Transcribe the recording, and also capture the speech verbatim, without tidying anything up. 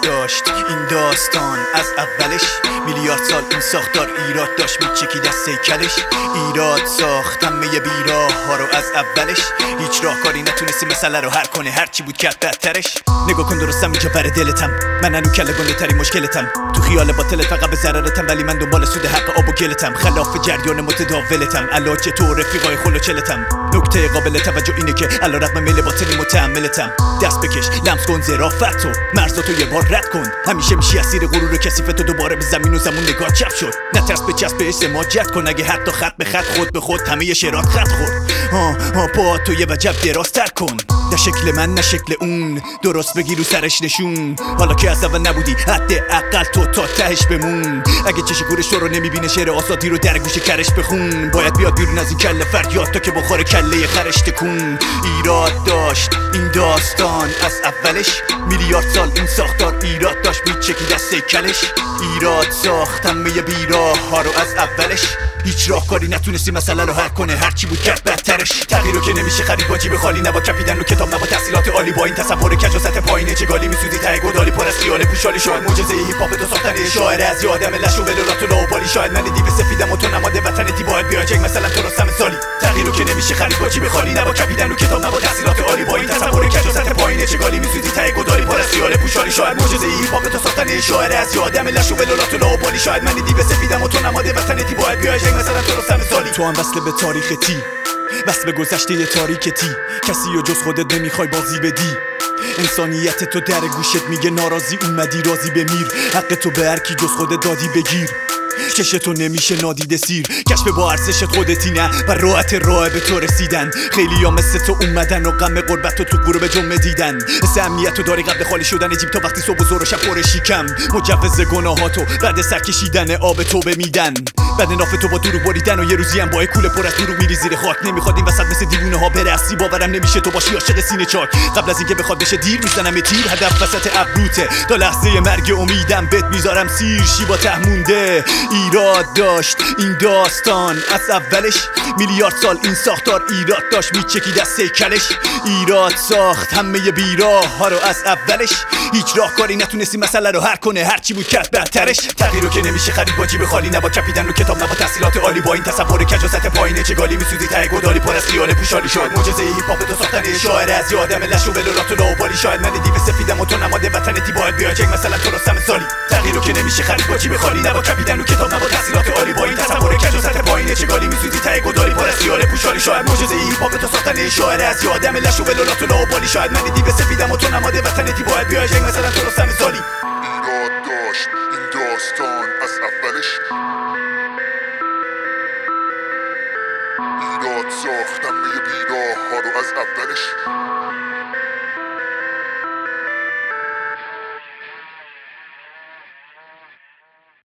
داشت این داستان از اولش. میلیارد سال این ساختار ایراد داشت میچکید از سیکلش. ایراد ساخت همه بیراه ها رو از اولش. هیچ راهکاری نتونستی مسئله رو حل کنه، هرچی بود کرد بدترش. نگاه کن درستم اینجا بر دلتم، من هنو کله گنده تری مشکلتم. تو خیال باطلت فقط به ضررتم، ولی من دنبال سود حق آب و گلتم. خلاف جریان متداولتم، علاج تو رفیقای خلوچلتم. نکته قابل توجه اینه که علیرغم میل باطنی متحملتم. دست بکش لمس کن ظرافتو، مرزاتو یه بار رد کن. همیشه میشی اسیر غرور کثیفتو، دوباره به زمین و زمون نگاه چپ شد. نترس به چسب سماجت کن، اگه حتی خط به خط خود به خود همه شرات خط خورد. ها ها پا تو یه وجب درازتر کن، نه شکل من نه شکل اون، درست بگی رو سرش نشون. حالا که از اول نبودی حداقل تو تا تهش بمون. اگه چش گورش تو رو نمیبینه شعر آزادی رو در گوش کرش بخون. باید بیاد بیرون از این کله فریاد تا که بخوره کله خرش تکون. ایراد داشت این داستان از اولش. میلیارد سال این ساختار ایراد داشت میچکید از سیکلش. ایراد ساخت همه بیراه ها رو از اولش. هیچ راهکاری نتونستی مسئله رو حل کنه، هرچی بود کرد بدترش. تغییر رو که نمیشه خرید با جیب خالی، نبا کپیدن رو کتاب، نبا تحصیلات عالی. با این تصور کج و سطح پایینه چه گالی میسوزی ته گدالی پر از خیال پوشالی. شاید معجزه هیپ هاپ تو ساختن شاعر از یادم لش و ولولات و لاوبالی. شاید من دیو سفیدم و تو نماد وطنتی، باید بیان جنگ مثلا تو رستم سالی. تغییر رو که نمیشه خرید با جیب خالی، نبا کپیدن رو کتاب، نبا تحصیلات عالی. با این تصور کج و سطح پایینه چه گالی میسوزی ته گدالی پر از خیال پوشالی. شاید معجزه هیپ هاپ تو ساختن شاعر از یادم لش و ولولات و لاوبالی. شاید من دیو سفیدم و تو نماد وطنتی، باید بیان جنگ مثلا تو رستم سالی. تو هم وصل به تاریخ تی، وصل به گذشته تاریک تی. کسی و جز خودت نمیخوای بازی بدی. انسانیت تو در گوشت میگه ناراضی اومدی راضی بمیر. حق تو به هر کی جز خودت دادی بگیر. کشتو نمیشه نادیده سیر، کشف با ارزشت خودتی نه و راحت راه به تو رسیدن. خیلی ها مثل تو اومدن و غم غربت تو تو غروب جمعه دیدن. حس امنیت تو داری قبل خالی شدن جیب، تا وقتی صبح و ظهر و شب پر شیکم. مجوز گناهاتو بعد سر کشیدن آب تو میدن. بعد ناف تو با دروغ بریدن و یه روزی هم با کوله پر از دروغ میری زیر خاک. نمیخواد این وسط مثل دیوونه ها برسی، باورم نمیشه تو باشی عاشق سینه چاک. قبل از اینکه بخواد بشه دیر میزنم تیر، هدف وسط ابروته. تا لحظه مرگ امیدم بهت میذارم سیر شی با ته مونده. ایراد داشت این داستان از اولش. میلیارد سال این ساختار ایراد داشت میچکید از سیکلش. ایراد ساخت همه بیراه ها رو از اولش. هیچ راهکاری نتونستی مسئله رو حل کنه، هرچی بود کرد بدترش. تغییر رو که نمیشه خرید با جیب خالی، نبا کپیدن رو کتاب، نبا تحصیلات عالی. با این تصور کج و سطح پایینه چه گالی میسوزی ته گدالی پر از خیال پوشالی. شاید معجزه هیپ هاپ تو ساختن شاعر از یادم لش و ولولات و لاوبالی. شاید من دیو سفیدم و تو نماد وطنتی، باید بیان جنگ مثلا تو رستم سالی. تغییر رو که نمیشه خرید با جیب خالی، نبا کپیدن رو کتاب، نبا تحصیلات عالی. با این تصور کج و سطح پایینه چه گالی میسوزی ته گدالی پر از خیال پوشالی. شاید معجزه هیپ هاپ تو ساختن شاعر از یادم لش و ولولات و لاوبالی. شاید من دیو سفیدم و تو نماد وطنتی، باید بیان جنگ مثلا تو رستم سالی. ایراد داشت این داستان از اولش. ایراد ساخت همه بیراه